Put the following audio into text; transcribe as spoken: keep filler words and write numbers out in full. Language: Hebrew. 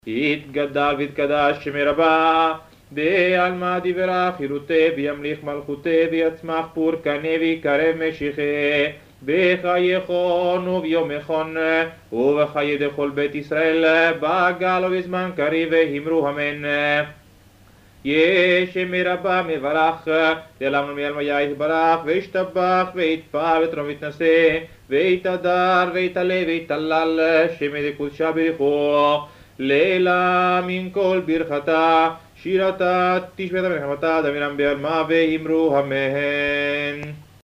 יתגדל ויתקדש שמי רבה, בעלמא דברה חילותי וימליך מלכותי ויצמח פורקני ויקרב משיחי, בחייכון וביומכון ובחיי דכל בית ישראל בגל ובזמן קריב והמרו אמן. ישמי רבה מברך, דלמנו מעלמיה יתברך וישתבח ויתפאר ותרום ויתנשא ויתהדר ויתעלה ויתהלל, שמי דקודשה בריחו לילה מן כל ברכתה שירתה תשבתה מלחמתה דמינם בעלמא והמרו אמן.